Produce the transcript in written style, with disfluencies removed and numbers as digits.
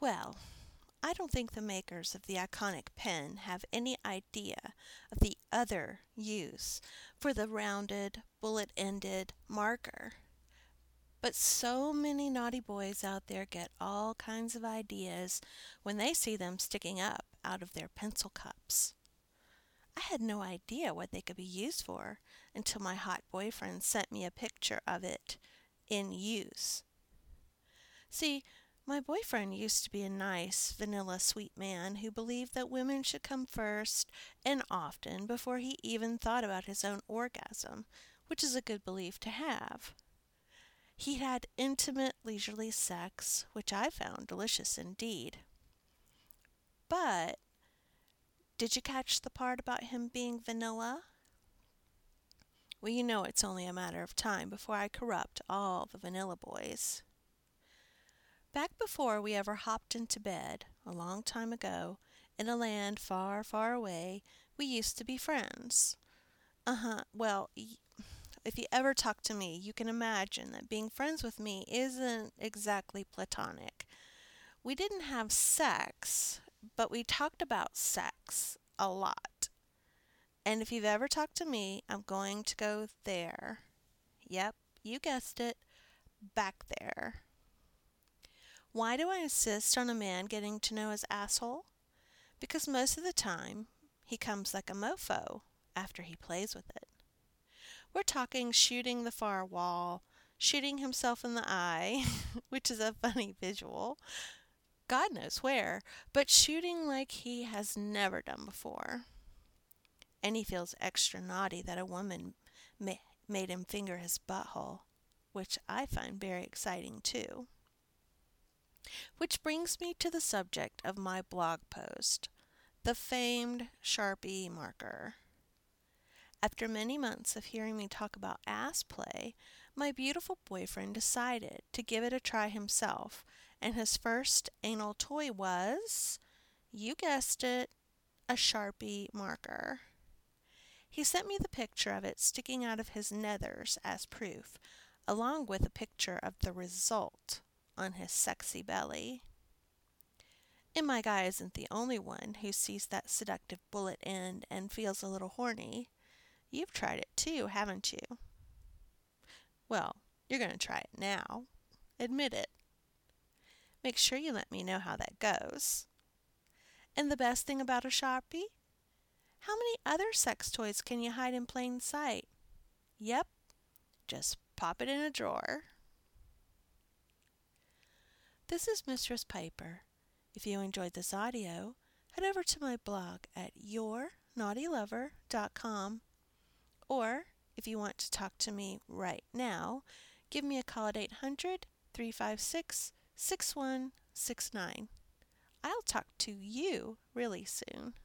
Well, I don't think the makers of the iconic pen have any idea of the other use for the rounded, bullet-ended marker. But so many naughty boys out there get all kinds of ideas when they see them sticking up out of their pencil cups. I had no idea what they could be used for until my hot boyfriend sent me a picture of it in use. See, my boyfriend used to be a nice, vanilla sweet man who believed that women should come first and often before he even thought about his own orgasm, which is a good belief to have. He had intimate, leisurely sex, which I found delicious indeed. But did you catch the part about him being vanilla? Well, you know it's only a matter of time before I corrupt all the vanilla boys. Back before we ever hopped into bed, a long time ago, in a land far, far away, we used to be friends. Well, if you ever talk to me, you can imagine that being friends with me isn't exactly platonic. We didn't have sex, but we talked about sex a lot. And if you've ever talked to me, I'm going to go there. Yep, you guessed it, back there. Why do I insist on a man getting to know his asshole? Because most of the time, he comes like a mofo after he plays with it. We're talking shooting the far wall, shooting himself in the eye, which is a funny visual, God knows where, but shooting like he has never done before. And he feels extra naughty that a woman made him finger his butthole, which I find very exciting too. Which brings me to the subject of my blog post, the famed Sharpie marker. After many months of hearing me talk about ass play, my beautiful boyfriend decided to give it a try himself, and his first anal toy was, you guessed it, a Sharpie marker. He sent me the picture of it sticking out of his nethers as proof, along with a picture of the result on his sexy belly. And my guy isn't the only one who sees that seductive bullet end and feels a little horny. You've tried it too, haven't you? Well, you're going to try it now. Admit it. Make sure you let me know how that goes. And the best thing about a Sharpie? How many other sex toys can you hide in plain sight? Yep, just pop it in a drawer. This is Mistress Piper. If you enjoyed this audio, head over to my blog at yournaughtylover.com, or if you want to talk to me right now, give me a call at 800-356-6169. I'll talk to you really soon.